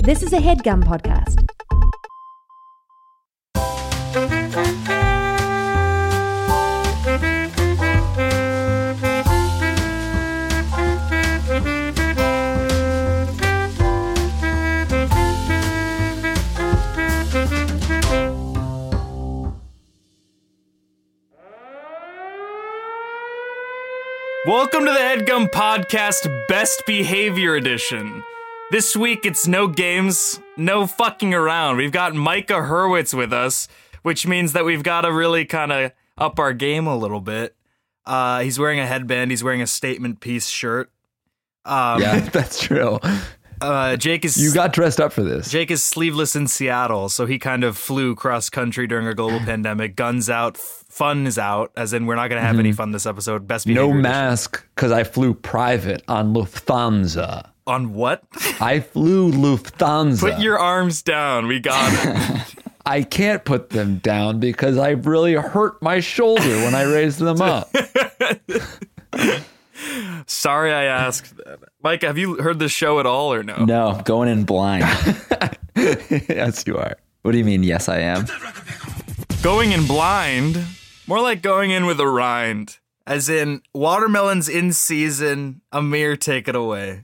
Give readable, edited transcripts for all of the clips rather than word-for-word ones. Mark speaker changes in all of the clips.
Speaker 1: This is a HeadGum podcast.
Speaker 2: Welcome to the HeadGum Podcast Best Behavior Edition. This week, it's no games, no fucking around. We've got Micah Hurwitz with us, which means that we've got to really kind of up our game a little bit. He's wearing a headband. He's wearing a statement piece shirt.
Speaker 3: Yeah, that's true.
Speaker 2: Jake is...
Speaker 3: You got dressed up for this.
Speaker 2: Jake is sleeveless in Seattle, so he kind of flew cross-country during a global pandemic. Guns out, fun is out, as in we're not going to have any fun this episode. Best behavior
Speaker 3: No
Speaker 2: edition.
Speaker 3: mask, because I flew private on Lufthansa.
Speaker 2: On what?
Speaker 3: I flew Lufthansa.
Speaker 2: Put your arms down. We got it.
Speaker 3: I can't put them down because I really hurt my shoulder when I raised them up.
Speaker 2: Sorry I asked. Mike, have you heard this show at all or no?
Speaker 4: No, going in blind.
Speaker 3: Yes, you are.
Speaker 4: What do you mean, yes, I am?
Speaker 2: Going in blind? More like going in with a rind. As in, watermelon's in season. Amir, take it away.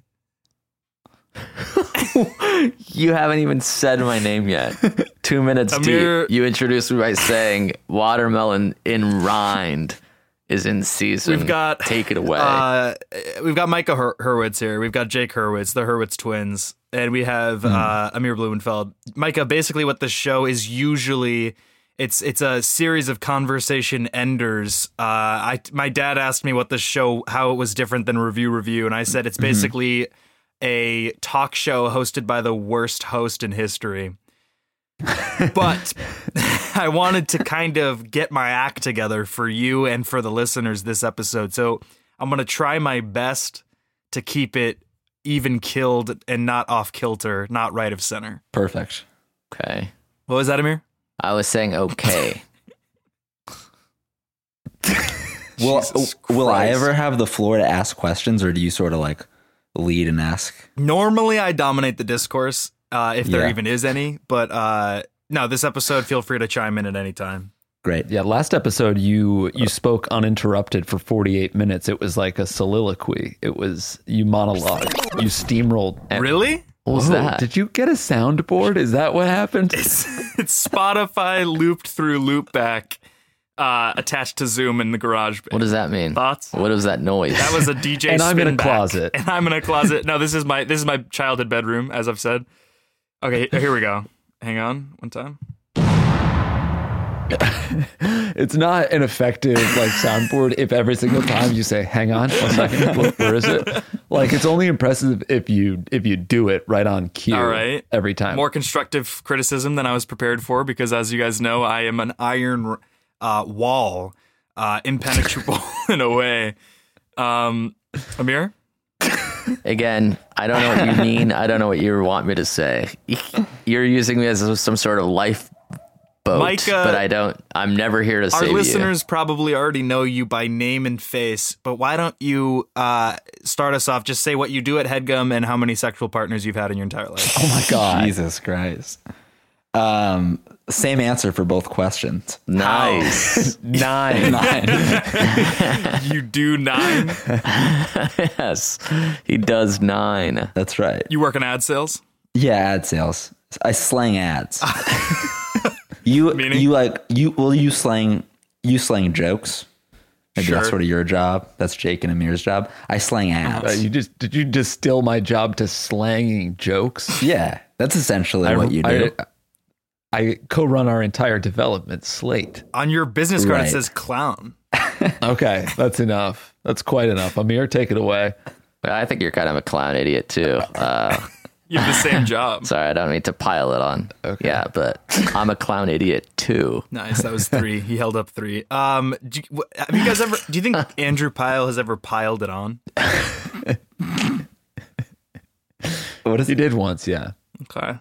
Speaker 5: You haven't even said my name yet. 2 minutes
Speaker 2: Amir,
Speaker 5: deep, you introduced me by saying watermelon in rind is in season.
Speaker 2: We've got...
Speaker 5: Take it away.
Speaker 2: We've got Micah Hurwitz here. We've got Jake Hurwitz, the Hurwitz twins. And we have Amir Blumenfeld. Micah, basically what the show is usually... It's a series of conversation enders. My dad asked me what the show, how it was different than Review, and I said it's basically a talk show hosted by the worst host in history. But I wanted to kind of get my act together for you and for the listeners this episode. So I'm going to try my best to keep it even killed and not off kilter, not right of center.
Speaker 4: Perfect.
Speaker 5: Okay.
Speaker 2: What was that, Amir?
Speaker 5: I was saying okay.
Speaker 4: Will I ever have the floor to ask questions, or do you sort of like lead and ask?
Speaker 2: Normally, I dominate the discourse, if there
Speaker 4: Yeah.
Speaker 2: even is any. But no, this episode, feel free to chime in at any time.
Speaker 4: Great.
Speaker 3: Yeah, last episode you spoke uninterrupted for 48 minutes. It was like a soliloquy. It was, you monologued. You steamrolled.
Speaker 2: Really?
Speaker 5: What was
Speaker 3: Whoa,
Speaker 5: that?
Speaker 3: Did you get a soundboard? Is that what happened?
Speaker 2: It's Spotify looped through loopback, attached to Zoom in the garage.
Speaker 5: What does that mean?
Speaker 2: Thoughts?
Speaker 5: What was that noise?
Speaker 2: That was a DJ
Speaker 3: And I'm in a
Speaker 2: spin back.
Speaker 3: closet.
Speaker 2: And I'm in a closet. No, this is my childhood bedroom, as I've said. Okay, here we go. Hang on, one time.
Speaker 3: It's not an effective like soundboard if every single time you say, hang on 1 second, look, where is it? Like, it's only impressive if you do it right on cue.
Speaker 2: All right.
Speaker 3: Every time.
Speaker 2: More constructive criticism than I was prepared for, because as you guys know, I am an iron wall, impenetrable in a way. Amir?
Speaker 5: Again, I don't know what you mean. I don't know what you want me to say. You're using me as some sort of lifeboat,
Speaker 2: Micah,
Speaker 5: but I'm never here to
Speaker 2: Our
Speaker 5: save you.
Speaker 2: listeners probably already know you by name and face, but why don't you start us off? Just say what you do at HeadGum and how many sexual partners you've had in your entire life.
Speaker 3: Oh my God.
Speaker 4: Jesus Christ. Same answer for both questions.
Speaker 5: Nice.
Speaker 3: 9.
Speaker 2: You do 9?
Speaker 5: Yes, he does 9.
Speaker 4: That's right.
Speaker 2: You work in ad sales?
Speaker 4: Yeah, ad sales. I slang ads.
Speaker 2: Meaning?
Speaker 4: You slang jokes. Maybe that's
Speaker 2: Sure.
Speaker 4: sort of your job. That's Jake and Amir's job. I slang ads.
Speaker 3: Did you distill my job to slanging jokes?
Speaker 4: Yeah, that's essentially what you do.
Speaker 3: I co-run our entire development slate.
Speaker 2: On your business card,
Speaker 4: Right.
Speaker 2: it says clown.
Speaker 3: Okay, that's enough. That's quite enough. Amir, take it away.
Speaker 5: I think you're kind of a clown idiot too.
Speaker 2: You have the same job.
Speaker 5: Sorry, I don't mean to pile it on.
Speaker 3: Okay.
Speaker 5: Yeah, but I'm a clown idiot too.
Speaker 2: Nice. That was 3. He held up 3. Have you guys ever, do you think Andrew Pyle has ever piled it on?
Speaker 4: What is
Speaker 3: He
Speaker 4: it?
Speaker 3: did once, yeah.
Speaker 2: Okay.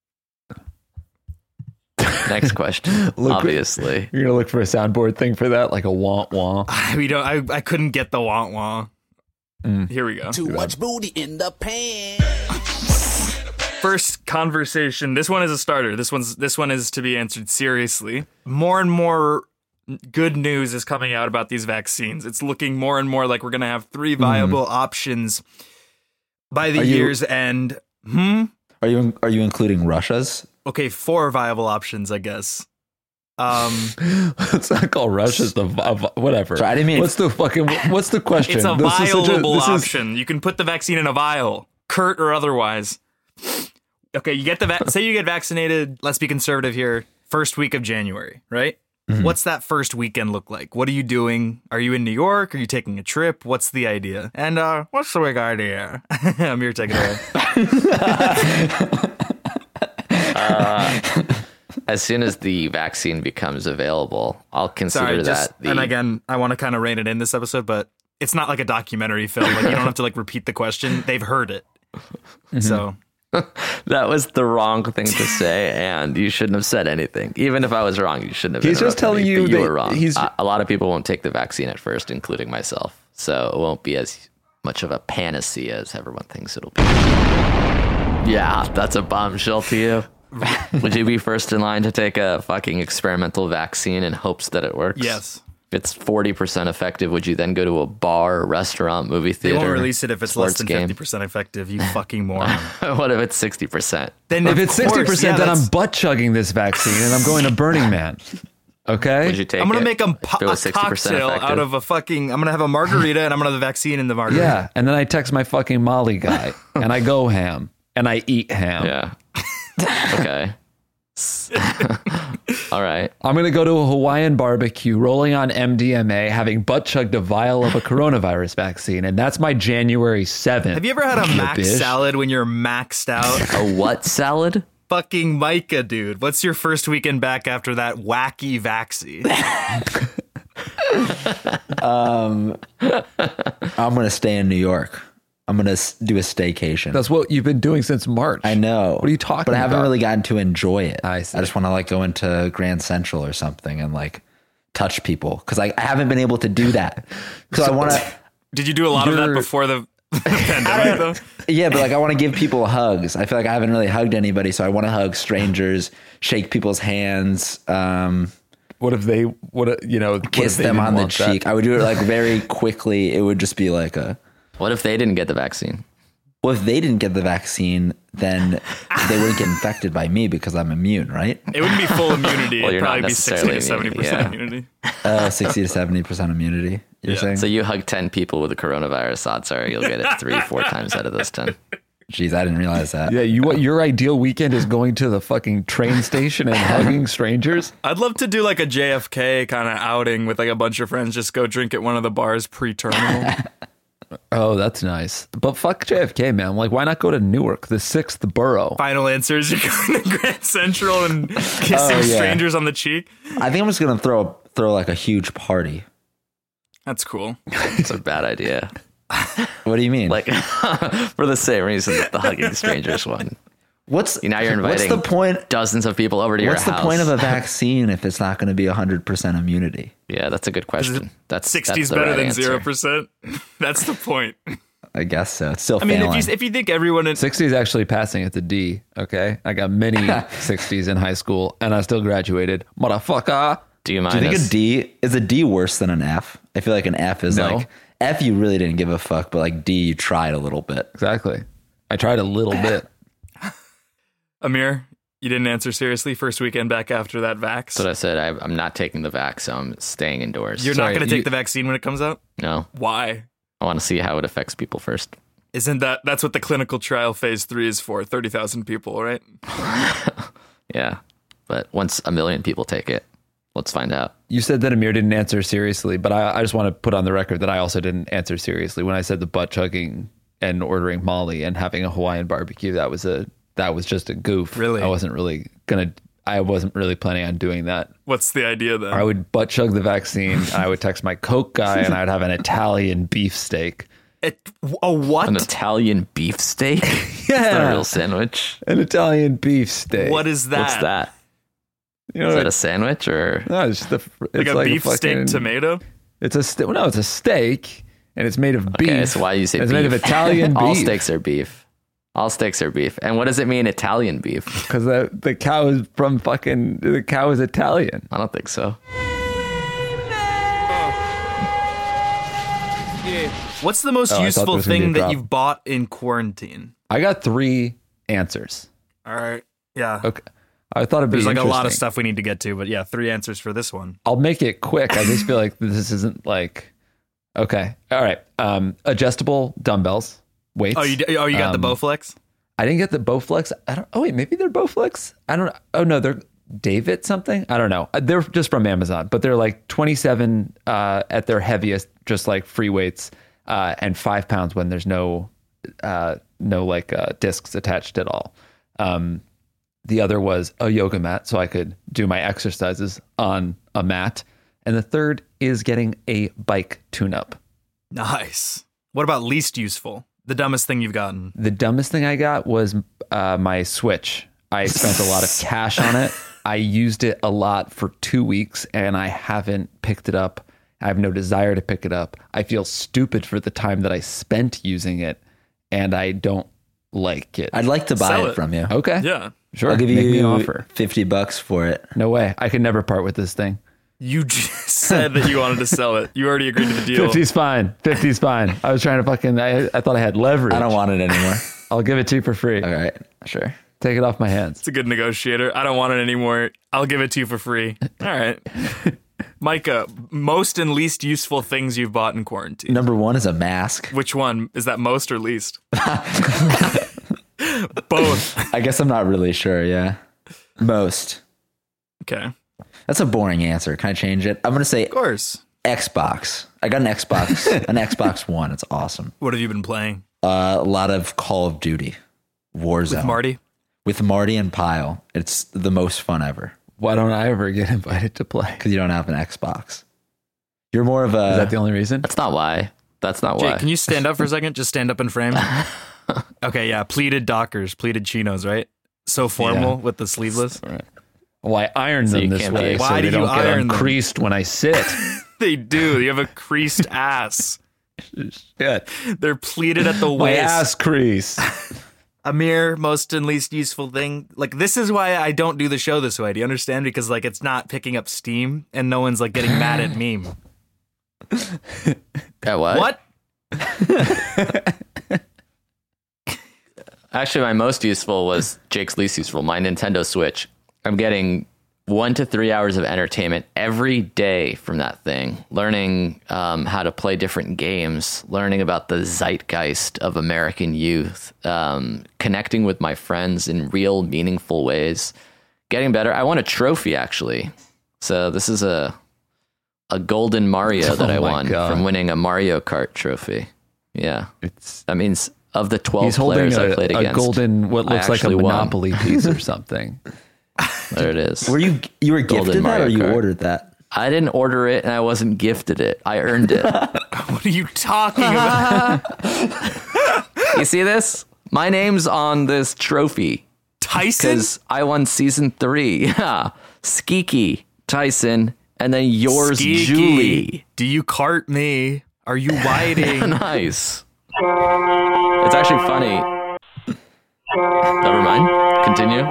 Speaker 5: Next question. Obviously.
Speaker 3: You're gonna look for a soundboard thing for that, like a wah wah.
Speaker 2: We don't, I couldn't get the wah wah. Here we go.
Speaker 6: Too much booty in the pants.
Speaker 2: first conversation. This one is a starter. This one is to be answered seriously. More and more good news is coming out about these vaccines. It's looking more and more like we're going to have 3 viable options by the year's end.
Speaker 4: Are you including Russia's?
Speaker 2: Okay, 4 viable options, I guess.
Speaker 3: It's not called Russia's the whatever.
Speaker 4: Sorry, I didn't mean.
Speaker 3: What's the question?
Speaker 2: It's a
Speaker 3: This is such
Speaker 2: viable
Speaker 3: this is-
Speaker 2: option. You can put the vaccine in a vial, curt or otherwise. Okay, you get say you get vaccinated. Let's be conservative here. First week of January, right? What's that first weekend look like? What are you doing? Are you in New York? Are you taking a trip? What's the idea? And what's the big idea? Amir, take it away.
Speaker 5: As soon as the vaccine becomes available, I'll consider that.
Speaker 2: And again, I want to kind of rein it in this episode, but it's not like a documentary film. Like you don't have to like repeat the question. They've heard it. So
Speaker 5: that was the wrong thing to say, and you shouldn't have said anything. Even if I was wrong, you shouldn't have.
Speaker 3: He's just
Speaker 5: interrupted
Speaker 3: telling
Speaker 5: me,
Speaker 3: you
Speaker 5: but you
Speaker 3: that
Speaker 5: were wrong.
Speaker 3: he's-
Speaker 5: A lot of people won't take the vaccine at first, including myself. So it won't be as much of a panacea as everyone thinks it'll be. Yeah, that's a bombshell to you. Would you be first in line to take a fucking experimental vaccine in hopes that it works?
Speaker 2: yes.
Speaker 5: If it's 40% effective, would you then go to a bar, restaurant, movie
Speaker 2: They
Speaker 5: theater?
Speaker 2: won't release it if it's less
Speaker 5: sports
Speaker 2: than
Speaker 5: game?
Speaker 2: 50% effective, you fucking moron.
Speaker 5: What if it's 60%?
Speaker 2: Then
Speaker 3: If
Speaker 2: of
Speaker 3: it's
Speaker 2: course,
Speaker 3: 60%,
Speaker 2: yeah,
Speaker 3: then
Speaker 2: that's-
Speaker 3: I'm butt chugging this vaccine and I'm going to Burning Man. Okay.
Speaker 5: Would you take
Speaker 2: I'm going
Speaker 5: it
Speaker 2: to make a
Speaker 5: if it was 60%
Speaker 2: cocktail
Speaker 5: effective?
Speaker 2: out of a fucking... I'm going to have a margarita and I'm going to have the vaccine in the margarita.
Speaker 3: Yeah, and then I text my fucking Molly guy, and I go ham, and I eat ham.
Speaker 5: Yeah. Okay. All right.
Speaker 3: I'm gonna go to a Hawaiian barbecue, rolling on MDMA, having butt chugged a vial of a coronavirus vaccine, and that's my January 7th.
Speaker 2: Have you ever had a max
Speaker 3: bitch.
Speaker 2: salad when you're maxed out?
Speaker 5: A what salad?
Speaker 2: Fucking Micah, dude. What's your first weekend back after that wacky vaccine?
Speaker 4: I'm gonna stay in New York. I'm gonna do a staycation.
Speaker 3: That's what you've been doing since March.
Speaker 4: I know.
Speaker 3: What are you talking
Speaker 4: But I haven't
Speaker 3: about?
Speaker 4: really gotten to enjoy it.
Speaker 3: I see.
Speaker 4: I just want to like go into Grand Central or something and like touch people because I haven't been able to do that. Because I want to.
Speaker 2: Did you do a lot of that
Speaker 3: You're-
Speaker 2: before the pandemic, though?
Speaker 4: Yeah, but like I want to give people hugs. I feel like I haven't really hugged anybody, so I want to hug strangers, shake people's hands,
Speaker 3: What if they, what if
Speaker 4: kiss
Speaker 3: they
Speaker 4: them
Speaker 3: didn't
Speaker 4: on the
Speaker 3: want that?
Speaker 4: cheek. I would do it like very quickly. It would just be like a.
Speaker 5: What if they didn't get the vaccine?
Speaker 4: Well, if they didn't get the vaccine, then they wouldn't get infected by me because I'm immune, right?
Speaker 2: It wouldn't be full immunity.
Speaker 5: Well,
Speaker 2: It'd
Speaker 5: you're not
Speaker 2: probably be 60 to
Speaker 5: necessarily
Speaker 2: 70%
Speaker 5: immune, yeah.
Speaker 2: immunity.
Speaker 4: 60 to 70% immunity. You're
Speaker 2: Yeah.
Speaker 4: saying?
Speaker 5: So you hug 10 people with the coronavirus, odds are you'll get it 3-4 times out of those 10.
Speaker 4: Jeez, I didn't realize that.
Speaker 3: Yeah, your ideal weekend is going to the fucking train station and hugging strangers.
Speaker 2: I'd love to do like a JFK kind of outing with like a bunch of friends. Just go drink at one of the bars pre-terminal.
Speaker 3: Oh, that's nice. But fuck JFK, man. Like, why not go to Newark, the 6th borough?
Speaker 2: Final answers: you're going to Grand Central and kissing
Speaker 4: Oh, yeah.
Speaker 2: strangers on the cheek.
Speaker 4: I think I'm just gonna throw like a huge party.
Speaker 2: That's cool.
Speaker 5: It's a bad idea.
Speaker 4: What do you mean?
Speaker 5: Like, for the same reason that the hugging strangers one.
Speaker 4: what's
Speaker 5: Now you're inviting
Speaker 4: What's the point?
Speaker 5: dozens of people over to your
Speaker 4: What's the
Speaker 5: house.
Speaker 4: point of a vaccine if it's not going to be 100% immunity?
Speaker 5: Yeah, that's a good question. That's
Speaker 2: 60's
Speaker 5: the
Speaker 2: better
Speaker 5: right
Speaker 2: than
Speaker 5: answer.
Speaker 2: 0%. That's the point.
Speaker 4: I guess so. It's still
Speaker 2: I mean,
Speaker 4: failing.
Speaker 2: if you think everyone in
Speaker 3: 60 is actually passing. It's a D, okay? I got many 60s in high school, and I still graduated. Motherfucker.
Speaker 5: Do you
Speaker 4: do you think
Speaker 5: minus?
Speaker 4: a D is a D worse than an F? I feel like an F is
Speaker 3: No.
Speaker 4: like F. You really didn't give a fuck, but like D, you tried a little bit.
Speaker 3: Exactly. I tried a little bit.
Speaker 2: Amir, you didn't answer seriously. First weekend back after that vax.
Speaker 5: That's what I said. I'm not taking the vax, so I'm staying indoors.
Speaker 2: You're
Speaker 3: Sorry,
Speaker 2: not going to
Speaker 3: you-
Speaker 2: take the vaccine when it comes out?
Speaker 5: No,
Speaker 2: Why?
Speaker 5: I want to see how it affects people first.
Speaker 2: Isn't that's what the clinical trial phase 3 is for? 30,000 people, right?
Speaker 5: Yeah, but once 1 million people take it, let's find out.
Speaker 3: You said that Amir didn't answer seriously, but I just want to put on the record that I also didn't answer seriously when I said the butt chugging and ordering Molly and having a Hawaiian barbecue. That was just a goof.
Speaker 2: Really?
Speaker 3: I wasn't really planning on doing that.
Speaker 2: What's the idea then?
Speaker 3: I would butt chug the vaccine and I would text my Coke guy and I'd have an Italian beefsteak.
Speaker 2: A what?
Speaker 5: An Italian beefsteak? It's not a real sandwich.
Speaker 3: An Italian beefsteak.
Speaker 2: What is that?
Speaker 5: What's that?
Speaker 3: You know
Speaker 5: Is
Speaker 3: what
Speaker 5: that a sandwich or?
Speaker 3: No, it's just
Speaker 2: Like a beef steak tomato?
Speaker 3: It's a steak and it's made of beef.
Speaker 5: Okay, so why do you say
Speaker 3: It's
Speaker 5: beef?
Speaker 3: made of Italian
Speaker 5: All
Speaker 3: beef.
Speaker 5: steaks are beef. All steaks are beef. And what does it mean, Italian beef?
Speaker 3: Because the cow is the cow is Italian.
Speaker 5: I don't think so.
Speaker 2: What's the most
Speaker 3: I thought there
Speaker 2: useful
Speaker 3: was gonna be a
Speaker 2: thing that
Speaker 3: drop.
Speaker 2: you've bought in quarantine?
Speaker 3: I got 3 answers.
Speaker 2: All right. Yeah.
Speaker 3: Okay. I thought it'd be
Speaker 2: There's like a lot of
Speaker 3: interesting.
Speaker 2: stuff we need to get to, but yeah, 3 answers for this one.
Speaker 3: I'll make it quick. I just feel like this isn't like, okay. All right. Adjustable dumbbells, weights.
Speaker 2: Oh, you got the Bowflex?
Speaker 3: I didn't get the Bowflex. Wait, maybe they're Bowflex. I don't know. Oh no, they're David something. I don't know. They're just from Amazon, but they're like 27 at their heaviest, just like free weights, and 5 pounds when there's no discs attached at all. The other was a yoga mat, so I could do my exercises on a mat. And the third is getting a bike tune-up.
Speaker 2: Nice. What about least useful? The dumbest thing you've gotten?
Speaker 3: The dumbest thing I got was my Switch. I spent a lot of cash on it. I used it a lot for 2 weeks, and I haven't picked it up. I have no desire to pick it up. I feel stupid for the time that I spent using it, and I don't like it.
Speaker 4: I'd like to buy
Speaker 2: Sell
Speaker 4: it
Speaker 2: it.
Speaker 4: from you.
Speaker 3: Okay.
Speaker 2: Yeah.
Speaker 3: Sure.
Speaker 4: I'll give
Speaker 3: Make me
Speaker 4: you
Speaker 3: an offer.
Speaker 4: $50 for it.
Speaker 3: No way. I could never part with this thing.
Speaker 2: You just said that you wanted to sell it. You already agreed to the deal.
Speaker 3: 50's fine. 50's fine. I was trying to I thought I had leverage.
Speaker 4: I don't want it anymore.
Speaker 3: I'll give it to you for free.
Speaker 4: All right, sure.
Speaker 3: Take it off my hands.
Speaker 2: It's a good negotiator. I don't want it anymore. I'll give it to you for free. All right. Micah, most and least useful things you've bought in quarantine.
Speaker 4: Number 1 is a mask.
Speaker 2: Which one? Is that most or least? Both.
Speaker 4: I guess I'm not really sure. Yeah, most.
Speaker 2: Okay.
Speaker 4: That's a boring answer. Can I change it? I'm gonna say
Speaker 2: Of course.
Speaker 4: Xbox. I got an Xbox, an Xbox One. It's awesome.
Speaker 2: What have you been playing?
Speaker 4: A lot of Call of Duty, Warzone
Speaker 2: With Marty?
Speaker 4: with Marty and Pyle. It's the most fun ever
Speaker 3: Why don't I ever get invited to play?
Speaker 4: because you don't have an Xbox. You're more of
Speaker 3: Is that
Speaker 4: a
Speaker 3: the only reason?
Speaker 5: That's not why. That's not
Speaker 2: Jake,
Speaker 5: why.
Speaker 2: can you stand up for a second? Just stand up in frame. Okay, yeah. Pleated Dockers, pleated chinos, right? So formal
Speaker 3: Yeah.
Speaker 2: with the sleeveless.
Speaker 3: Well, I iron
Speaker 5: So
Speaker 3: them
Speaker 5: you
Speaker 3: this
Speaker 5: can't
Speaker 3: way
Speaker 5: be-
Speaker 3: so
Speaker 2: Why
Speaker 3: they
Speaker 2: do you
Speaker 3: don't get
Speaker 2: iron them?
Speaker 3: uncreased when I sit.
Speaker 2: They do. You have a creased ass.
Speaker 3: Shit.
Speaker 2: They're pleated at the
Speaker 3: My
Speaker 2: waist.
Speaker 3: ass crease.
Speaker 2: Amir, most and least useful thing. Like, this is why I don't do the show this way. Do you understand? Because, like, it's not picking up steam and no one's, like, getting mad at me.
Speaker 5: Yeah, what?
Speaker 2: What?
Speaker 5: Actually, my most useful was Jake's least useful, my Nintendo Switch. I'm getting 1 to 3 hours of entertainment every day from that thing. Learning how to play different games, learning about the zeitgeist of American youth, connecting with my friends in real, meaningful ways, getting better. I won a trophy, actually. So this is a golden Mario that
Speaker 3: Oh
Speaker 5: I
Speaker 3: my
Speaker 5: won
Speaker 3: God.
Speaker 5: from winning a Mario Kart trophy. Yeah.
Speaker 3: That
Speaker 5: means of the 12
Speaker 3: he's holding
Speaker 5: players I played
Speaker 3: a
Speaker 5: against.
Speaker 3: golden, what
Speaker 5: I
Speaker 3: looks like a
Speaker 5: actually won.
Speaker 3: Monopoly piece or something.
Speaker 5: There it is.
Speaker 4: Were you were
Speaker 5: Golden
Speaker 4: gifted that
Speaker 5: Mario
Speaker 4: or you
Speaker 5: Kart.
Speaker 4: ordered that?
Speaker 5: I didn't order it and I wasn't gifted it. I earned it.
Speaker 2: What are you talking about?
Speaker 5: You see this? My name's on this trophy
Speaker 2: Tyson?
Speaker 5: because I won season 3. Yeah. Skeeky, Tyson, and then yours,
Speaker 2: Skeeky.
Speaker 5: Julie.
Speaker 2: Do you cart me? Are you whiting?
Speaker 5: Nice. It's actually funny. Never mind. Continue.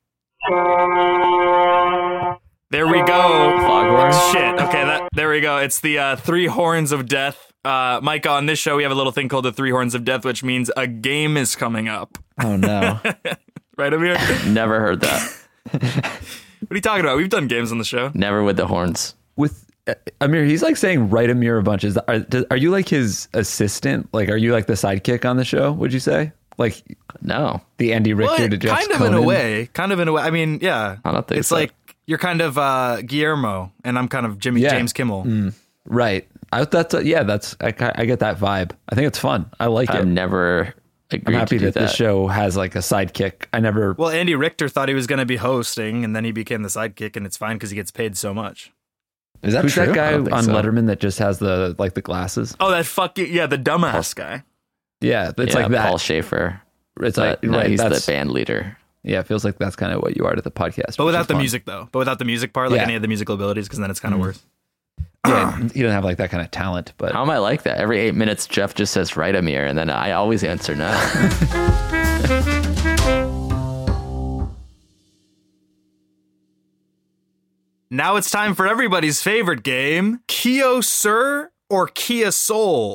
Speaker 2: There we go.
Speaker 5: Foghorn.
Speaker 2: Shit. Okay, there we go. It's the 3 horns of death. Micah, on this show, we have a little thing called the 3 horns of death, which means a game is coming up.
Speaker 4: Oh no.
Speaker 2: Right, Amir? What
Speaker 5: Never heard that.
Speaker 2: are you talking about? We've done games on the show.
Speaker 5: Never with the horns.
Speaker 3: With Amir, he's like saying write Amir a bunch. Are you like his assistant? Like, are you like the sidekick on the show? Would you say like
Speaker 5: No.
Speaker 3: the Andy Richter
Speaker 2: Well,
Speaker 3: to Jeff
Speaker 2: kind of
Speaker 3: Conan?
Speaker 2: in a way. Kind of in a way. I mean, yeah.
Speaker 5: I don't think
Speaker 2: it's
Speaker 5: so.
Speaker 2: like you're kind of Guillermo, and I'm kind of
Speaker 3: Yeah.
Speaker 2: James Kimmel.
Speaker 3: Right. I get that vibe. I think it's fun. I like
Speaker 5: I've
Speaker 3: it.
Speaker 5: never
Speaker 3: I'm
Speaker 5: agreed
Speaker 3: happy
Speaker 5: to do
Speaker 3: that this show has like a sidekick. I never.
Speaker 2: Well, Andy Richter thought he was going to be hosting, and then he became the sidekick, and it's fine because he gets paid so much.
Speaker 4: Is that
Speaker 3: Who's
Speaker 4: true?
Speaker 3: that guy
Speaker 5: I
Speaker 3: on
Speaker 5: don't think so.
Speaker 3: Letterman that just has the glasses?
Speaker 2: Oh, that fucking, yeah, the dumbass guy.
Speaker 3: Yeah, it's
Speaker 5: Yeah,
Speaker 3: like that.
Speaker 5: Paul Schaefer.
Speaker 3: It's like
Speaker 5: But no,
Speaker 3: right,
Speaker 5: he's the
Speaker 3: that's,
Speaker 5: band leader.
Speaker 3: yeah, it feels like that's kind of what you are to the podcast.
Speaker 2: But
Speaker 3: which
Speaker 2: without
Speaker 3: is
Speaker 2: the
Speaker 3: fun.
Speaker 2: music, though. But without the music part, like
Speaker 3: Yeah.
Speaker 2: any of the musical abilities, because then it's kind of worse.
Speaker 3: Yeah, he doesn't have like that kind of talent. But
Speaker 5: How am I like that? Every 8 minutes, Jeff just says, right, Amir, and then I always answer no.
Speaker 2: Now it's time for everybody's favorite game, Kyo Sir or Kia Soul.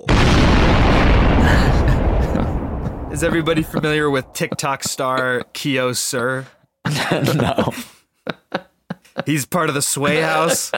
Speaker 2: Is everybody familiar with TikTok star Kyo Sir?
Speaker 4: No.
Speaker 2: He's part of the Sway House.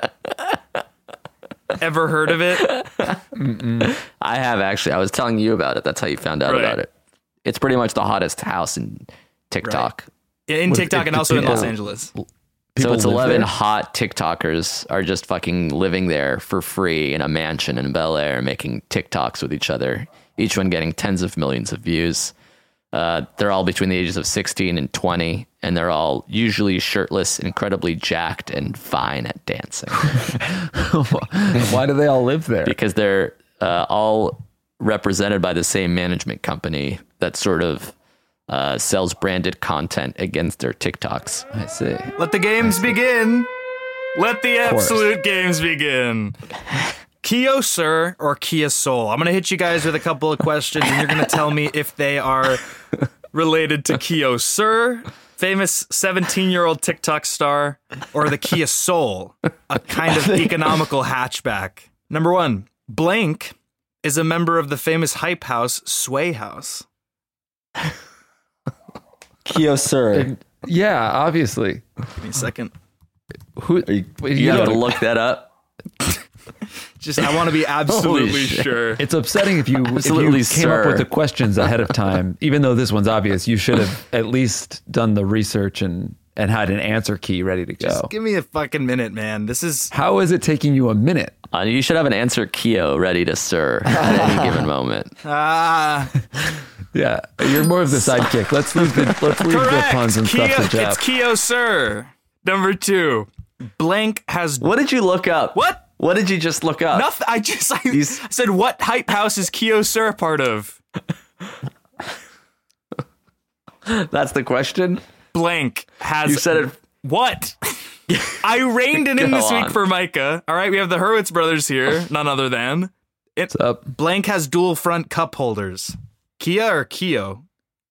Speaker 2: Ever heard of it?
Speaker 5: I have actually. I was telling you about it. That's how you found out
Speaker 2: Right.
Speaker 5: about it. It's pretty much the hottest house in TikTok.
Speaker 2: In TikTok and also in Los
Speaker 3: people-
Speaker 2: Angeles.
Speaker 5: So it's
Speaker 3: live
Speaker 5: 11
Speaker 3: there?
Speaker 5: hot TikTokers are just fucking living there for free in a mansion in Bel Air, making TikToks with each other, each one getting tens of millions of views. They're all between the ages of 16 and 20, and they're all usually shirtless, incredibly jacked, and fine at dancing
Speaker 3: Why do they all live there?
Speaker 5: because they're all represented by the same management company that sort of sells branded content against their TikToks.
Speaker 3: I see.
Speaker 2: Let the games begin. Let the
Speaker 3: course.
Speaker 2: absolute games begin. Kyo Sir or Kia Soul? I'm going to hit you guys with a couple of questions, and you're going to tell me if they are related to Kyo Sir, famous 17-year-old TikTok star, or the Kia Soul, a kind of economical hatchback. Number one, Blank is a member of the famous hype house Sway House.
Speaker 4: Kyo Sir.
Speaker 3: Yeah, obviously.
Speaker 2: Give me a second.
Speaker 3: Who
Speaker 5: You have to look that up.
Speaker 2: Just, I want to be absolutely
Speaker 5: Holy shit.
Speaker 2: sure.
Speaker 3: It's upsetting if you
Speaker 5: Absolutely,
Speaker 3: came up
Speaker 5: sir.
Speaker 3: with the questions ahead of time. Even though this one's obvious, you should have at least done the research and had an answer key ready to go.
Speaker 2: Just give me a fucking minute, man. This is
Speaker 3: How is it taking you a minute?
Speaker 5: You should have an answer Kyo ready to sir at any given moment.
Speaker 3: Yeah, you're more of the sidekick. Let's leave the
Speaker 2: correct.
Speaker 3: puns and stuff to
Speaker 2: It's
Speaker 3: Jeff.
Speaker 2: Kyo Sir. Number two, Blank has
Speaker 5: What did you look up?
Speaker 2: What?
Speaker 5: What did you just look up?
Speaker 2: Nothing. I said, what hype house is Kyo Sir a part of?
Speaker 5: That's the question.
Speaker 2: Blank has.
Speaker 5: You said it.
Speaker 2: What? I reined it in
Speaker 5: Go
Speaker 2: this week
Speaker 5: on.
Speaker 2: for Micah. All right, we have the Hurwitz brothers here, none other than.
Speaker 3: What's up?
Speaker 2: Blank has dual front cup holders. Kia or Kyo?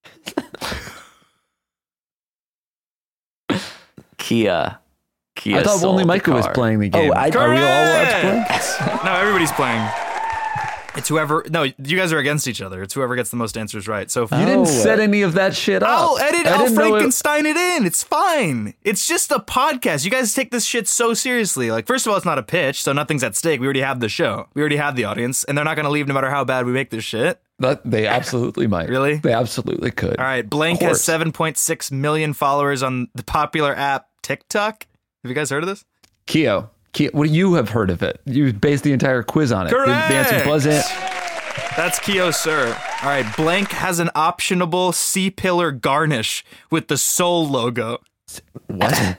Speaker 5: Kia.
Speaker 3: I thought
Speaker 5: sold
Speaker 3: only
Speaker 5: the
Speaker 3: Micah was
Speaker 5: car.
Speaker 3: playing the game.
Speaker 4: Are we all allowed to play?
Speaker 2: No, everybody's playing. It's whoever. No, you guys are against each other. It's whoever gets the most answers right. So if
Speaker 3: You
Speaker 2: you
Speaker 3: didn't set any of that shit up.
Speaker 2: I'll edit.
Speaker 3: I
Speaker 2: I'll
Speaker 3: didn't know it-
Speaker 2: Frankenstein it in. It's fine. It's just a podcast. You guys take this shit so seriously. Like, first of all, it's not a pitch, so nothing's at stake. We already have the show. We already have the audience, and they're not going to leave no matter how bad we make this shit.
Speaker 3: They absolutely might.
Speaker 2: Really?
Speaker 3: They absolutely could.
Speaker 2: All right. Blank
Speaker 3: Of
Speaker 2: has
Speaker 3: course.
Speaker 2: 7.6 million followers on the popular app TikTok. Have you guys heard of this?
Speaker 3: Kyo. What you have heard of it? You based the entire quiz on it.
Speaker 2: Correct.
Speaker 3: The answer wasn't.
Speaker 2: That's Kyo Sir. All right. Blank has an optionable C-pillar garnish with the Soul logo.
Speaker 3: What?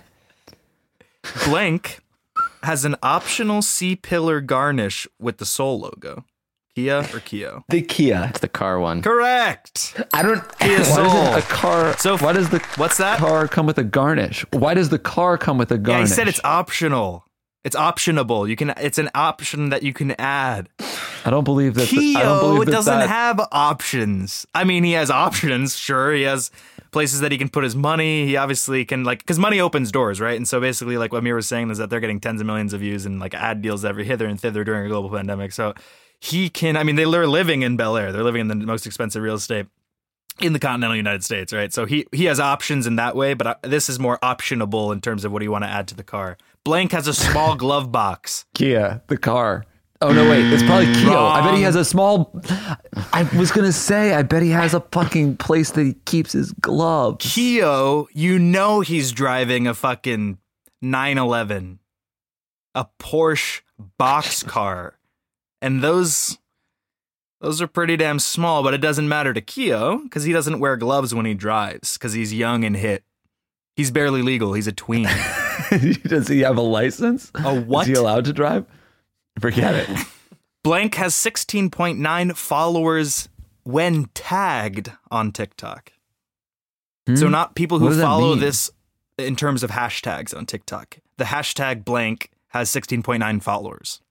Speaker 2: Blank has an optional C-pillar garnish with the Soul logo. Kia or Kyo?
Speaker 4: The Kia.
Speaker 5: It's the car one.
Speaker 2: Correct.
Speaker 4: I don't.
Speaker 2: Kia
Speaker 3: Why
Speaker 2: Soul.
Speaker 3: doesn't a car?
Speaker 2: So
Speaker 3: why does the
Speaker 2: what's that?
Speaker 3: car come with a garnish? Why does the car come with a
Speaker 2: Yeah,
Speaker 3: garnish?
Speaker 2: he said it's optional. It's optionable. You can. It's an option that you can add.
Speaker 3: I don't believe that. I don't
Speaker 2: Kyo
Speaker 3: believe that
Speaker 2: doesn't
Speaker 3: that-
Speaker 2: have options. I mean, he has options. Sure, he has places that he can put his money. He obviously can because money opens doors, right? And so basically, like what Amir was saying is that they're getting tens of millions of views and like ad deals every hither and thither during a global pandemic. So he can. I mean, they're living in Bel Air. They're living in the most expensive real estate in the continental United States, right? So he has options in that way, but this is more optionable in terms of what do you want to add to the car. Blank has a small glove box.
Speaker 3: Kia, the car. Oh no, wait, it's probably Kyo. I bet he has a small. I was gonna say, I bet he has a fucking place that he keeps his gloves.
Speaker 2: Kyo, you know he's driving a fucking 911, a Porsche boxcar, and those are pretty damn small. But it doesn't matter to Kyo because he doesn't wear gloves when he drives because he's young and hit. He's barely legal. He's a tween.
Speaker 3: Does he have a license?
Speaker 2: A what?
Speaker 3: Is he allowed to drive? Forget it.
Speaker 2: Blank has 16.9 followers when tagged on TikTok. So not people
Speaker 3: What
Speaker 2: who
Speaker 3: does that
Speaker 2: follow
Speaker 3: mean?
Speaker 2: this in terms of hashtags on TikTok. The hashtag Blank has 16.9 followers.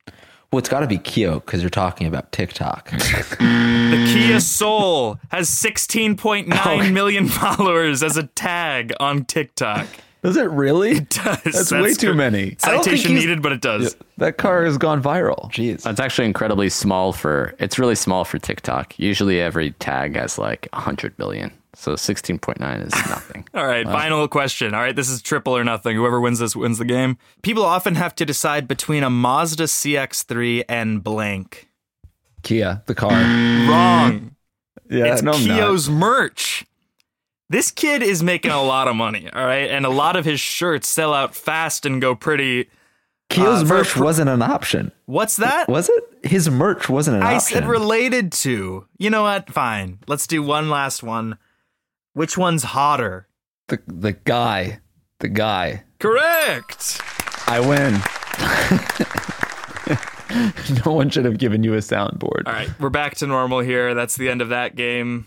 Speaker 4: Well, it's got to be Kyo because you're talking about TikTok.
Speaker 2: The Kia Soul has 16.9 million followers as a tag on TikTok.
Speaker 3: Does it really?
Speaker 2: It does.
Speaker 3: That's way too many.
Speaker 4: I don't think
Speaker 2: Citation
Speaker 4: he's-
Speaker 2: needed, but it does.
Speaker 3: That car has gone viral.
Speaker 4: Jeez.
Speaker 5: It's actually incredibly small it's really small for TikTok. Usually every tag has like 100 billion. So 16.9 is nothing.
Speaker 2: All right, final question. All right, this is triple or nothing. Whoever wins this wins the game. People often have to decide between a Mazda CX-3 and blank.
Speaker 3: Kia, the car.
Speaker 2: Wrong.
Speaker 3: Yeah,
Speaker 2: It's
Speaker 3: no, I'm not.
Speaker 2: Kyo's merch. This kid is making a lot of money, all right? And a lot of his shirts sell out fast and go pretty...
Speaker 4: Kyo's
Speaker 2: for-
Speaker 4: merch wasn't an option.
Speaker 2: What's that?
Speaker 4: Was it? His merch wasn't an
Speaker 2: I
Speaker 4: option.
Speaker 2: said related to. You know what? Fine. Let's do one last one. Which one's hotter?
Speaker 3: The guy. The guy.
Speaker 2: Correct.
Speaker 3: I win. No one should have given you a soundboard.
Speaker 2: All right, we're back to normal here. That's the end of that game.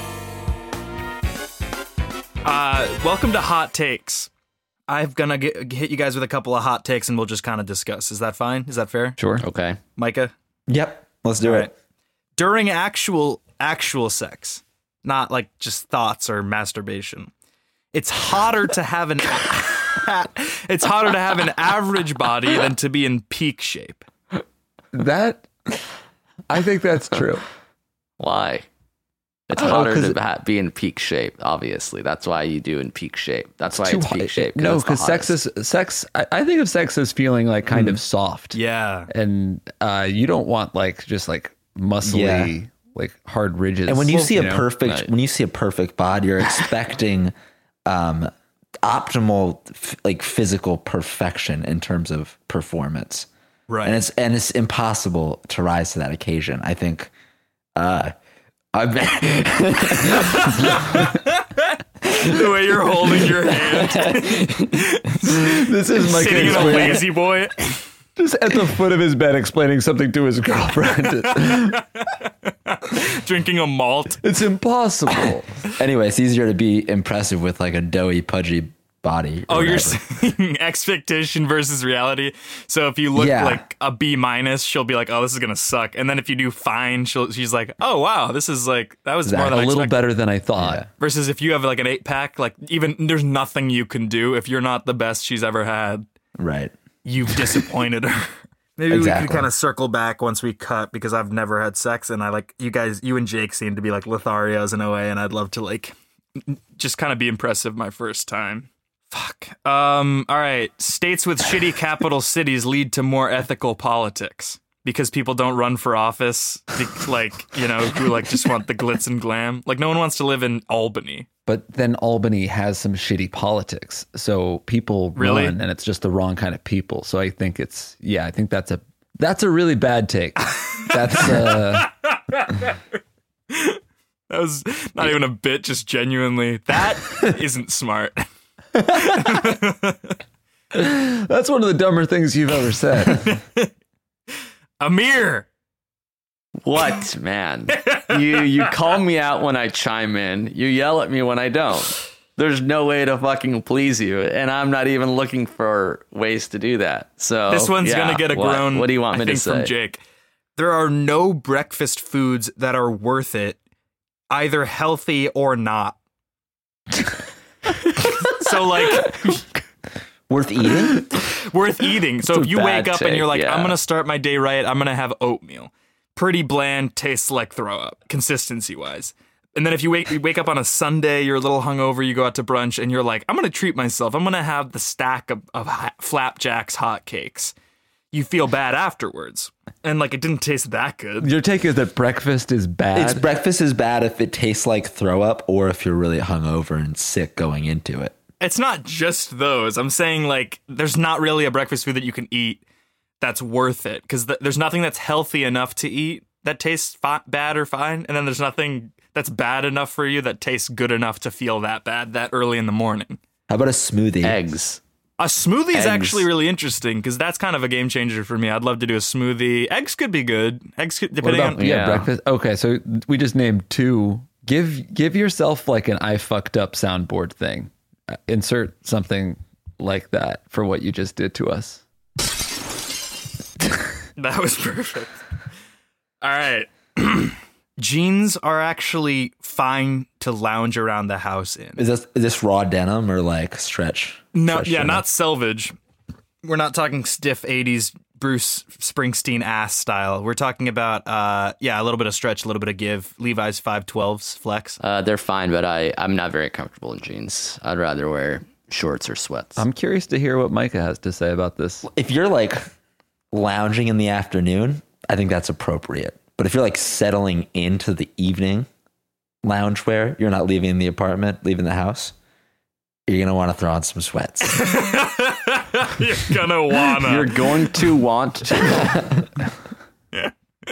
Speaker 2: Welcome to Hot Takes. I'm gonna hit you guys with a couple of hot takes, and we'll just kind of discuss. Is that fine? Is that fair?
Speaker 3: Sure.
Speaker 5: Okay.
Speaker 2: Micah?
Speaker 4: Yep. Let's do
Speaker 2: All
Speaker 4: it.
Speaker 2: right. During actual sex, not like just thoughts or masturbation, it's hotter to have an it's hotter to have an average body than to be in peak shape.
Speaker 3: I think that's true.
Speaker 5: Why? It's hotter
Speaker 3: 'cause
Speaker 5: to be in peak shape, obviously. That's why you do in peak shape. That's why
Speaker 3: Too
Speaker 5: it's peak
Speaker 3: hot.
Speaker 5: shape.
Speaker 3: No,
Speaker 5: it's the
Speaker 3: because sex
Speaker 5: hottest.
Speaker 3: is sex. I think of sex as feeling like kind of soft.
Speaker 2: Yeah.
Speaker 3: And you don't want like just like muscly,
Speaker 4: Yeah.
Speaker 3: like hard ridges.
Speaker 4: And when you see a
Speaker 3: know?
Speaker 4: perfect,
Speaker 5: Right.
Speaker 4: when you see a perfect body, you're expecting optimal like physical perfection in terms of performance.
Speaker 2: Right.
Speaker 4: And it's impossible to rise to that occasion. I think. I've been,
Speaker 2: The way you're holding your hand,
Speaker 3: This is Mike
Speaker 2: sitting in a lazy boy.
Speaker 3: just at the foot of his bed explaining something to his girlfriend.
Speaker 2: Drinking a malt.
Speaker 3: It's impossible.
Speaker 4: anyway, it's easier to be impressive with like a doughy, pudgy body. or
Speaker 2: Oh, you're
Speaker 4: whatever.
Speaker 2: saying expectation versus reality. So if you look
Speaker 4: Yeah.
Speaker 2: like a B minus, she'll be like, "Oh, this is gonna suck." And then if you do fine, she's like, "Oh, wow, this is like that was more
Speaker 3: A
Speaker 2: than I
Speaker 3: little
Speaker 2: expected."
Speaker 3: better than I thought.
Speaker 4: Yeah.
Speaker 2: Versus if you have like an 8-pack, like even there's nothing you can do if you're not the best she's ever had.
Speaker 4: Right.
Speaker 2: You've disappointed her. Maybe we
Speaker 4: Exactly.
Speaker 2: could kind of circle back once we cut because I've never had sex and I like you guys. You and Jake seem to be like Lotharios in a way, and I'd love to like just kind of be impressive my first time. Fuck. All right. States with shitty capital cities lead to more ethical politics because people don't run for office, like, you know, who like just want the glitz and glam. Like no one wants to live in Albany.
Speaker 3: But then Albany has some shitty politics. So people
Speaker 2: Really?
Speaker 3: run and it's just the wrong kind of people. So I think I think that's a really bad take. That's
Speaker 2: That was not even a bit, just genuinely. That isn't smart.
Speaker 3: that's one of the dumber things you've ever said.
Speaker 2: Amir.
Speaker 5: What, man? You call me out when I chime in. You yell at me when I don't. There's no way to fucking please you, and I'm not even looking for ways to do that. So
Speaker 2: This one's
Speaker 5: yeah,
Speaker 2: going to get a groan.
Speaker 5: What do you want me
Speaker 2: I
Speaker 5: to
Speaker 2: think
Speaker 5: say?
Speaker 2: from Jake. There are no breakfast foods that are worth it, either healthy or not. So like
Speaker 4: Worth eating?
Speaker 2: worth eating. So
Speaker 5: It's
Speaker 2: if
Speaker 5: a
Speaker 2: you wake
Speaker 5: bad
Speaker 2: up and you're like,
Speaker 5: take,
Speaker 2: I'm
Speaker 5: yeah.
Speaker 2: going to start my day right, I'm going to have oatmeal. Pretty bland, tastes like throw up, consistency wise. And then if you wake up on a Sunday, you're a little hungover, you go out to brunch and you're like, I'm going to treat myself. I'm going to have the stack of Flapjack's hotcakes. You feel bad afterwards. And like, it didn't taste that good.
Speaker 3: Your take is that breakfast is bad.
Speaker 4: Breakfast is bad if it tastes like throw up or if you're really hungover and sick going into it.
Speaker 2: It's not just those. I'm saying like, there's not really a breakfast food that you can eat that's worth it. Because there's nothing that's healthy enough to eat that tastes bad or fine. And then there's nothing that's bad enough for you that tastes good enough to feel that bad that early in the morning.
Speaker 4: How about a smoothie?
Speaker 5: Eggs.
Speaker 2: A smoothie is
Speaker 5: Eggs.
Speaker 2: actually really interesting because that's kind of a game changer for me. I'd love to do a smoothie. Eggs could be good. Eggs could,
Speaker 3: What
Speaker 2: depending
Speaker 3: about
Speaker 2: on.
Speaker 5: Yeah.
Speaker 3: breakfast? Okay, so we just named two. Give yourself like an I fucked up soundboard thing. Insert something like that for what you just did to us.
Speaker 2: That was perfect. All right. Jeans are actually fine to lounge around the house in.
Speaker 4: Is this raw denim or like stretch?
Speaker 2: No,
Speaker 4: stretch
Speaker 2: yeah,
Speaker 4: denim?
Speaker 2: not selvage. We're not talking stiff 80s Bruce Springsteen ass style. We're talking about, a little bit of stretch, a little bit of give. Levi's 512s flex.
Speaker 5: They're fine, but I'm not very comfortable in jeans. I'd rather wear shorts or sweats.
Speaker 3: I'm curious to hear what Micah has to say about this.
Speaker 4: If you're like lounging in the afternoon, I think that's appropriate. But if you're like settling into the evening loungewear, you're not leaving the apartment, leaving the house, you're going to want to throw on some sweats.
Speaker 2: You're going to want
Speaker 5: to.
Speaker 2: Yeah.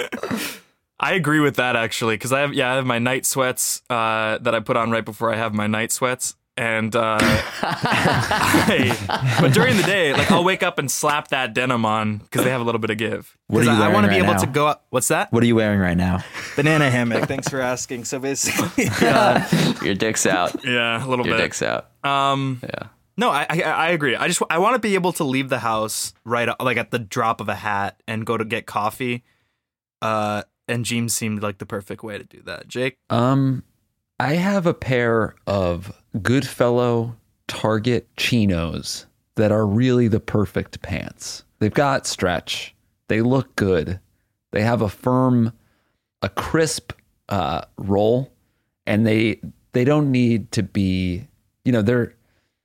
Speaker 2: I agree with that actually, because I have my night sweats that I put on right before I have my night sweats. And but during the day, like I'll wake up and slap that denim on because they have a little bit of give.
Speaker 4: What are you
Speaker 2: I want to be
Speaker 4: wearing
Speaker 2: able
Speaker 4: right
Speaker 2: to
Speaker 4: now?
Speaker 2: go up. What's that?
Speaker 4: What are you wearing right now?
Speaker 2: Banana hammock. Thanks for asking. So basically,
Speaker 5: Your dick's out.
Speaker 2: yeah, a little
Speaker 5: Your
Speaker 2: bit.
Speaker 5: dick's out.
Speaker 2: Yeah. No, I agree. I want to be able to leave the house like at the drop of a hat and go to get coffee. And jeans seemed like the perfect way to do that. Jake?
Speaker 3: I have a pair of Goodfellow Target chinos that are really the perfect pants. They've got stretch. They look good. They have a crisp roll, and they don't need to be, they're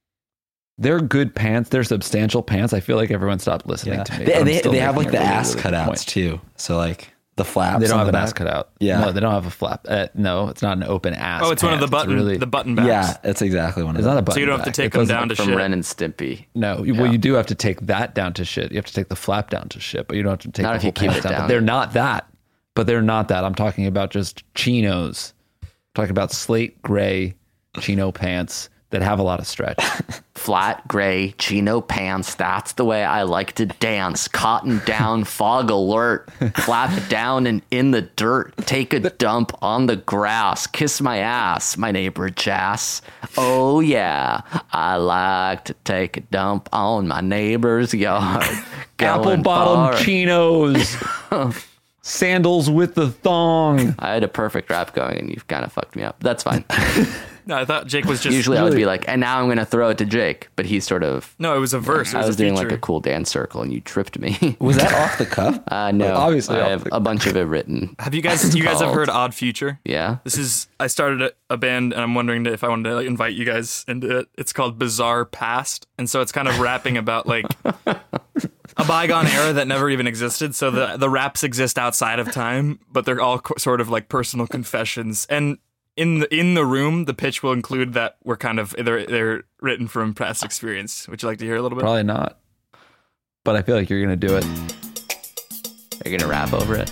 Speaker 3: good pants. They're substantial pants. I feel like everyone stopped listening to me. but I'm still
Speaker 4: They have like
Speaker 3: making
Speaker 4: the
Speaker 3: a really,
Speaker 4: ass
Speaker 3: really good
Speaker 4: cutouts
Speaker 3: point.
Speaker 4: too. So like the flaps.
Speaker 3: They don't
Speaker 4: on
Speaker 3: have
Speaker 4: the
Speaker 3: an
Speaker 4: back.
Speaker 3: ass cutout.
Speaker 4: Yeah.
Speaker 3: No, they don't have a flap. No, it's not an open ass.
Speaker 2: Oh, it's one of the
Speaker 3: pants. It's
Speaker 2: button backs.
Speaker 4: Yeah, that's exactly one of
Speaker 3: It's
Speaker 4: them.
Speaker 3: not a button.
Speaker 2: So you don't have to
Speaker 3: back.
Speaker 2: take
Speaker 3: It
Speaker 2: them
Speaker 3: doesn't-
Speaker 2: down to
Speaker 5: From
Speaker 2: shit.
Speaker 5: Ren and Stimpy.
Speaker 3: No, well, you do have to take that down to shit. You have to take the flap down to shit, but you don't have to take
Speaker 5: Not
Speaker 3: the
Speaker 5: if you
Speaker 3: whole
Speaker 5: keep
Speaker 3: pants
Speaker 5: it
Speaker 3: down.
Speaker 5: down.
Speaker 3: But they're not that. I'm talking about just chinos. I'm talking about slate gray chino pants that have a lot of stretch.
Speaker 5: Flat gray chino pants. That's the way I like to dance. Cotton down, fog alert. Flap down and in the dirt. Take a dump on the grass. Kiss my ass, my neighbor Jas. Oh yeah, I like to take a dump on my neighbor's yard.
Speaker 3: Apple
Speaker 5: Going
Speaker 3: bottom
Speaker 5: far.
Speaker 3: chinos. Sandals with the thong.
Speaker 5: I had a perfect rap going and you've kind of fucked me up. That's fine.
Speaker 2: No, I thought Jake was just...
Speaker 5: Usually I would be like, and now I'm going to throw it to Jake. But he sort of...
Speaker 2: No, it was a verse. It
Speaker 5: I
Speaker 2: was
Speaker 5: was
Speaker 2: a
Speaker 5: doing
Speaker 2: feature.
Speaker 5: like a cool dance circle and you tripped me.
Speaker 4: Was that off the cuff?
Speaker 5: No,
Speaker 3: Obviously
Speaker 5: I
Speaker 3: off
Speaker 5: have
Speaker 3: the-
Speaker 5: a bunch of it written.
Speaker 2: Have you guys have
Speaker 5: called-
Speaker 2: heard Odd Future?
Speaker 5: Yeah.
Speaker 2: I started a band and I'm wondering if I wanted to like, invite you guys into it. It's called Bizarre Past. And so it's kind of rapping about like a bygone era that never even existed. So the raps exist outside of time, but they're all sort of like personal confessions. And in the room, the pitch will include that we're kind of they're written from past experience. Would you like to hear a little bit?
Speaker 3: Probably not. But I feel like you're going to do it.
Speaker 5: Are you going to rap over it?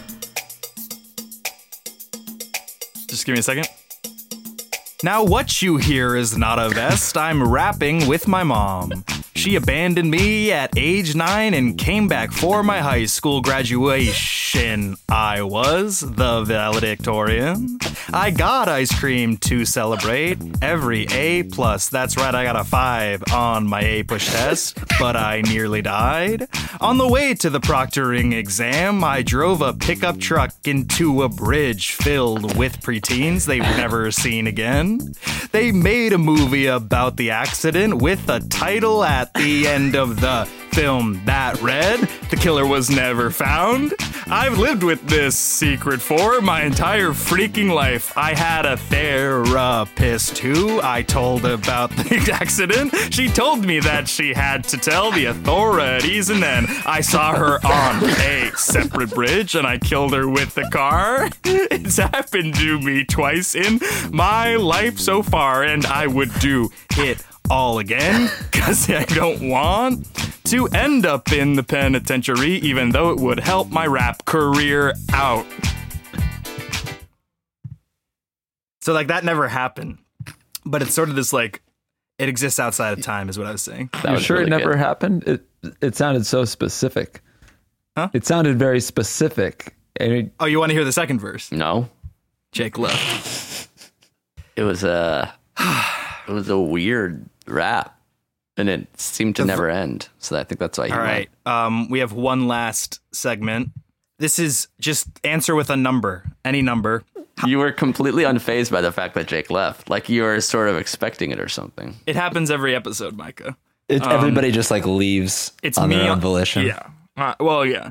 Speaker 2: Just give me a second. Now what you hear is not a vest. I'm rapping with my mom. She abandoned me at age 9 and came back for my high school graduation. I was the valedictorian. I got ice cream to celebrate. Every A+. That's right, I got a 5 on my A-push test, but I nearly died. On the way to the proctoring exam, I drove a pickup truck into a bridge filled with preteens they've never seen again. They made a movie about the accident with a title at the end of the film that read, "The killer was never found." I've lived with this secret for my entire freaking life. I had a therapist who I told about the accident. She told me that she had to tell the authorities, and then I saw her on a separate bridge and I killed her with the car. It's happened to me twice in my life so far, and I would do it all again because I don't want to end up in the penitentiary, even though it would help my rap career out. So like that never happened, but it's sort of this like it exists outside of time is what I was saying.
Speaker 5: That
Speaker 3: You're
Speaker 5: was
Speaker 3: sure
Speaker 5: really
Speaker 3: it never
Speaker 5: good.
Speaker 3: happened? It sounded so specific.
Speaker 2: Huh?
Speaker 3: It sounded very specific.
Speaker 2: Oh, you want to hear the second verse?
Speaker 5: No.
Speaker 2: Jake left.
Speaker 5: It was a weird rap. And it seemed to never end. So I think that's why he
Speaker 2: All
Speaker 5: went.
Speaker 2: right. We have one last segment. This is just answer with a number, any number.
Speaker 5: You were completely unfazed by the fact that Jake left. Like you were sort of expecting it or something.
Speaker 2: It happens every episode, Micah.
Speaker 4: Everybody just like leaves
Speaker 2: It's
Speaker 4: on
Speaker 2: me
Speaker 4: their own volition.
Speaker 2: Yeah. Well, yeah.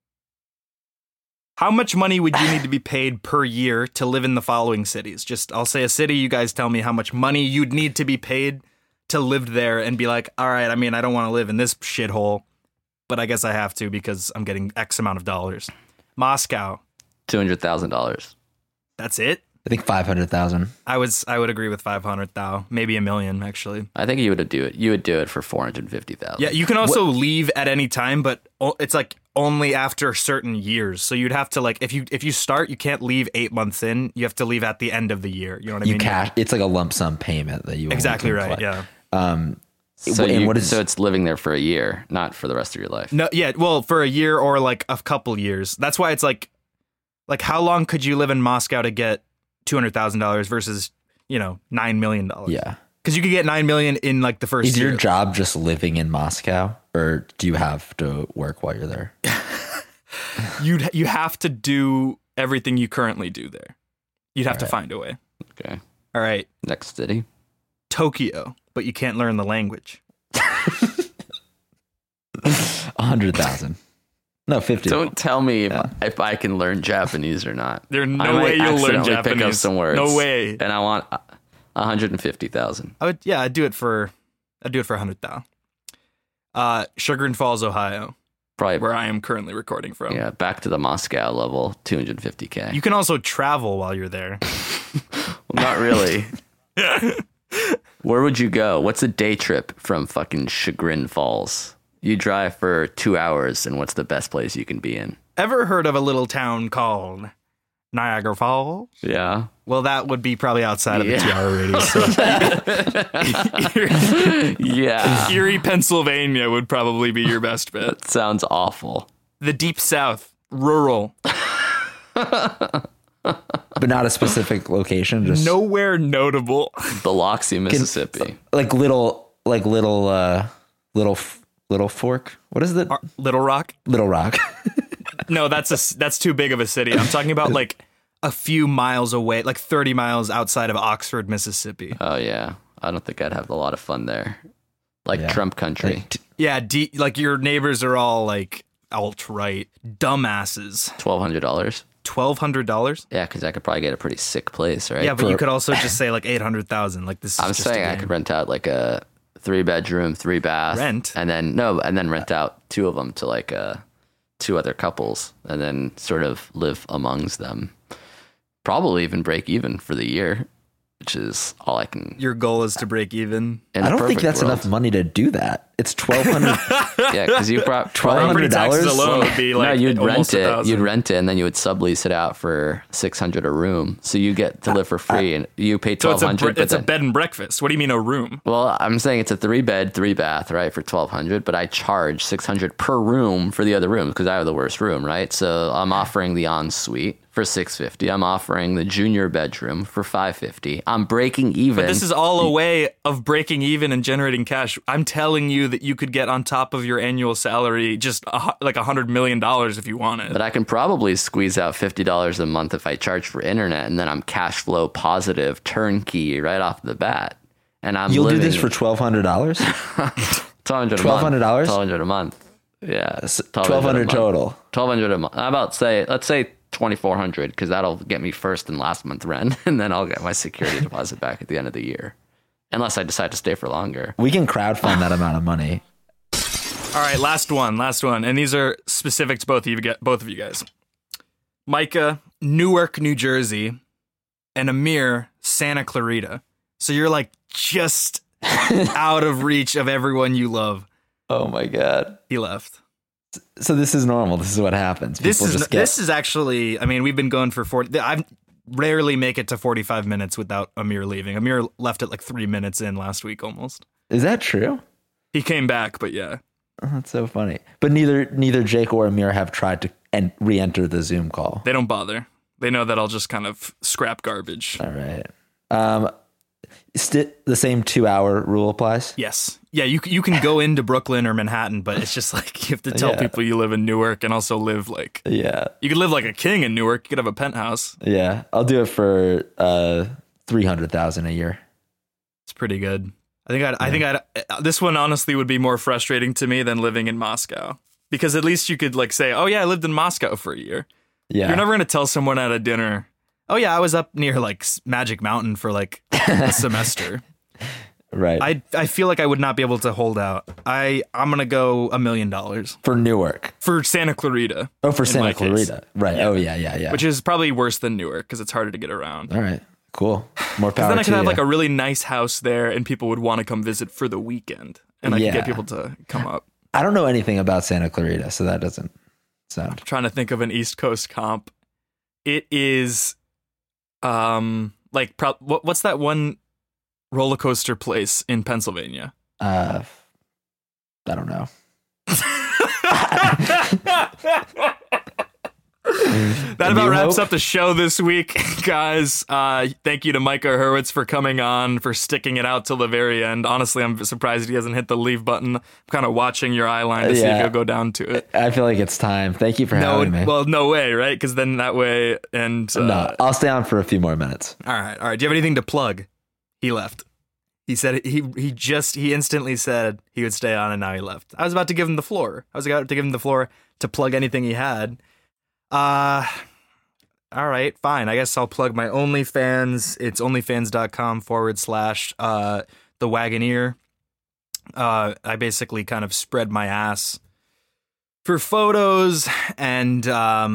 Speaker 2: How much money would you need to be paid per year to live in the following cities? Just, I'll say a city. You guys tell me how much money you'd need to be paid to live there and be like, all right, I mean, I don't want to live in this shithole, but I guess I have to because I'm getting X amount of dollars. Moscow.
Speaker 5: $200,000.
Speaker 2: That's it?
Speaker 4: I think 500,000.
Speaker 2: I would agree with 500,000, maybe $1 million actually.
Speaker 5: I think you would do it. You would do it for 450,000.
Speaker 2: Yeah, you can also leave at any time, but it's like only after certain years. So you'd have to like if you start, you can't leave 8 months in. You have to leave at the end of the year. You know what I mean?
Speaker 4: Cash. It's like a lump sum payment that you
Speaker 2: Exactly
Speaker 4: only
Speaker 2: right.
Speaker 4: collect.
Speaker 2: Yeah.
Speaker 5: So it's living there for a year, not for the rest of your life.
Speaker 2: No. Yeah. Well, for a year or like a couple years. That's why it's like how long could you live in Moscow to get $200,000 versus $9 million?
Speaker 4: Yeah.
Speaker 2: Because you could get $9 million in like the first
Speaker 4: Is
Speaker 2: year.
Speaker 4: your job just living in Moscow, or do you have to work while you're there?
Speaker 2: You have to do everything you currently do there. You'd have to find a way.
Speaker 5: Okay.
Speaker 2: All right.
Speaker 5: Next city.
Speaker 2: Tokyo, but you can't learn the language.
Speaker 4: 100,000. No, 50.
Speaker 5: Don't tell me if I can learn Japanese or not.
Speaker 2: There's no
Speaker 5: I might
Speaker 2: way you'll learn
Speaker 5: accidentally pick up
Speaker 2: Japanese.
Speaker 5: some words.
Speaker 2: No way.
Speaker 5: And I want 150,000.
Speaker 2: I'd do it for 100,000. Sugar and Falls, Ohio,
Speaker 5: Probably.
Speaker 2: where I am currently recording from.
Speaker 5: Yeah, back to the Moscow level, 250K.
Speaker 2: You can also travel while you're there.
Speaker 5: Not really. Where would you go? What's a day trip from fucking Chagrin Falls? You drive for 2 hours, and what's the best place you can be in?
Speaker 2: Ever heard of a little town called Niagara Falls?
Speaker 5: Yeah.
Speaker 2: Well, that would be probably outside of the
Speaker 5: Yeah.
Speaker 2: 2 hour radius. So.
Speaker 5: Yeah.
Speaker 2: Erie, Pennsylvania would probably be your best bet.
Speaker 5: That sounds awful.
Speaker 2: The Deep South, rural,
Speaker 4: But not a specific location. Just
Speaker 2: nowhere notable.
Speaker 5: Biloxi, Mississippi.
Speaker 4: like little Fork. What is it?
Speaker 2: Little Rock?
Speaker 4: Little Rock.
Speaker 2: No, that's too big of a city. I'm talking about like a few miles away, like 30 miles outside of Oxford, Mississippi.
Speaker 5: Oh, yeah. I don't think I'd have a lot of fun there. Like
Speaker 4: Yeah.
Speaker 5: Trump country.
Speaker 2: Yeah, like your neighbors are all like alt-right dumbasses.
Speaker 5: $1,200.
Speaker 2: $1,200?
Speaker 5: Yeah, because I could probably get a pretty sick place, right?
Speaker 2: Yeah, but you could also just say like 800,000. Like this is
Speaker 5: I'm
Speaker 2: just
Speaker 5: saying
Speaker 2: a
Speaker 5: I
Speaker 2: game.
Speaker 5: could rent out like a 3-bedroom, 3-bath.
Speaker 2: Rent?
Speaker 5: And then rent out 2 of them to like 2 other couples and then sort of live amongst them. Probably even break even for the year, which is all I can.
Speaker 2: Your goal is to break even.
Speaker 5: In
Speaker 4: I
Speaker 5: a
Speaker 4: don't think
Speaker 5: perfect
Speaker 4: that's
Speaker 5: world.
Speaker 4: enough money to do that. It's $1,200.
Speaker 5: Yeah, because you brought
Speaker 2: Property taxes
Speaker 4: $1,200?
Speaker 2: alone would be like
Speaker 5: no, you'd rent
Speaker 2: almost
Speaker 5: it.
Speaker 2: 1,000.
Speaker 5: You'd rent it, and then you would sublease it out for $600 a room. So you get to live for free, and you pay
Speaker 2: So
Speaker 5: $1,200.
Speaker 2: it's a bed and breakfast. What do you mean a room?
Speaker 5: Well, I'm saying it's a 3-bed, 3-bath, right, for $1,200, but I charge $600 per room for the other rooms because I have the worst room, right? So I'm offering the ensuite for $650. I'm offering the junior bedroom for $550. I'm breaking even.
Speaker 2: But this is all a way of breaking even and generating cash. I'm telling you that you could get on top of your annual salary just like $100 million if you wanted.
Speaker 5: But I can probably squeeze out $50 a month if I charge for internet, and then I'm cash flow positive, turnkey right off the bat. And
Speaker 4: You'll do this for $1,200?
Speaker 5: $1,200 a
Speaker 4: $1,200?
Speaker 5: month. $1,200 a month. Yeah.
Speaker 4: $1,200 total.
Speaker 5: $1,200 a month. How about let's say $2,400 because that'll get me first and last month rent, and then I'll get my security deposit back at the end of the year, unless I decide to stay for longer.
Speaker 4: We can crowdfund that amount of money.
Speaker 2: All right, last one, and these are specific to both of you guys. Micah, Newark, New Jersey, and Amir, Santa Clarita. So you're like just out of reach of everyone you love.
Speaker 4: Oh my God.
Speaker 2: He left.
Speaker 4: So this is normal. This is what happens.
Speaker 2: This
Speaker 4: People
Speaker 2: is actually, I mean, we've been going for 40. I rarely make it to 45 minutes without Amir leaving. Amir left at like 3 minutes in last week almost.
Speaker 4: Is that true?
Speaker 2: He came back, but yeah.
Speaker 4: Oh, that's so funny. But neither Jake or Amir have tried to re-enter the Zoom call.
Speaker 2: They don't bother. They know that I'll just kind of scrap garbage.
Speaker 4: All right. the same 2-hour rule applies.
Speaker 2: Yes. Yeah, you can go into Brooklyn or Manhattan, but it's just like you have to tell
Speaker 4: Yeah.
Speaker 2: people you live in Newark and also live like
Speaker 4: Yeah.
Speaker 2: you could live like a king in Newark. You could have a penthouse.
Speaker 4: Yeah. I'll do it for 300,000 a year.
Speaker 2: It's pretty good. I think this one honestly would be more frustrating to me than living in Moscow, because at least you could like say, "Oh yeah, I lived in Moscow for a year."
Speaker 4: Yeah.
Speaker 2: You're never going to tell someone at a dinner, "Oh yeah, I was up near like Magic Mountain for like a semester."
Speaker 4: Right.
Speaker 2: I feel like I would not be able to hold out. I'm going to go $1 million
Speaker 4: For Newark.
Speaker 2: for Santa Clarita.
Speaker 4: Oh, for
Speaker 2: in
Speaker 4: Santa
Speaker 2: my case.
Speaker 4: Clarita. Right. Oh, yeah.
Speaker 2: Which is probably worse than Newark because it's harder to get around.
Speaker 4: All right. Cool. More
Speaker 2: Because
Speaker 4: power
Speaker 2: then I
Speaker 4: to
Speaker 2: could have
Speaker 4: you.
Speaker 2: like a really nice house there and people would want to come visit for the weekend. And I could
Speaker 4: Yeah.
Speaker 2: get people to come up.
Speaker 4: I don't know anything about Santa Clarita, so that doesn't sound.
Speaker 2: Trying to think of an East Coast comp. It is like what's that one roller coaster place in Pennsylvania?
Speaker 4: I don't know.
Speaker 2: That about
Speaker 4: New
Speaker 2: wraps
Speaker 4: Hope?
Speaker 2: up the show this week, guys. Thank you to Micah Hurwitz for coming on, for sticking it out till the very end. Honestly, I'm surprised he hasn't hit the leave button. I'm kind of watching your eye line to see if
Speaker 4: Yeah.
Speaker 2: he'll go down to it.
Speaker 4: I feel like it's time. Thank you for having me.
Speaker 2: Well, no way, right? Because then that way, and
Speaker 4: no, I'll stay on for a few more minutes.
Speaker 2: all right. Do you have anything to plug? He left. He said he instantly said he would stay on, and now he left. I was about to give him the floor. To plug anything he had. All right, fine. I guess I'll plug my OnlyFans. It's onlyfans.com/the Wagoneer. I basically kind of spread my ass for photos and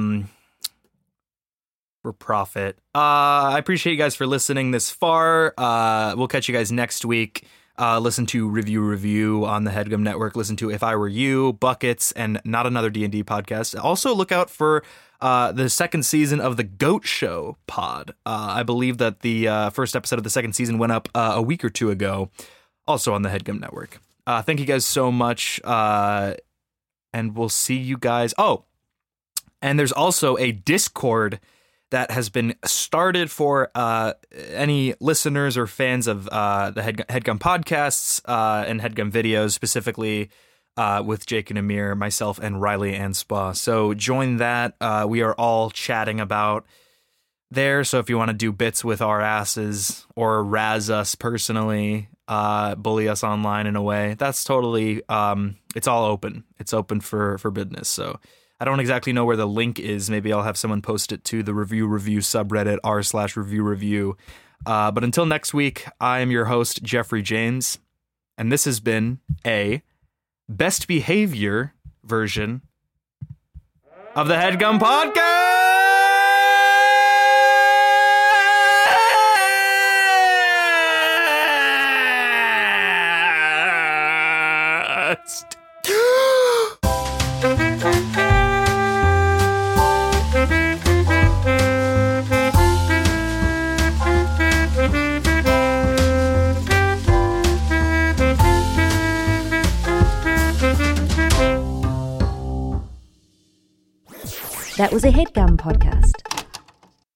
Speaker 2: for profit. I appreciate you guys for listening this far. We'll catch you guys next week. Listen to Review on the HeadGum Network. Listen to If I Were You, Buckets, and Not Another D&D podcast. Also look out for the second season of The Goat Show pod. I believe that the first episode of the second season went up a week or two ago, also on the HeadGum Network. Thank you guys so much, and we'll see you guys. Oh, and there's also a Discord that has been started for any listeners or fans of the HeadGum podcasts and HeadGum videos, specifically with Jake and Amir, myself, and Riley and Spa. So join that. We are all chatting about there. So if you want to do bits with our asses or razz us personally, bully us online in a way, that's totally, it's all open. It's open for business. So I don't exactly know where the link is. Maybe I'll have someone post it to the review subreddit r/review. But until next week, I am your host, Jeffrey James, and this has been a best behavior version of the HeadGum Podcast.
Speaker 1: That was a HeadGum podcast.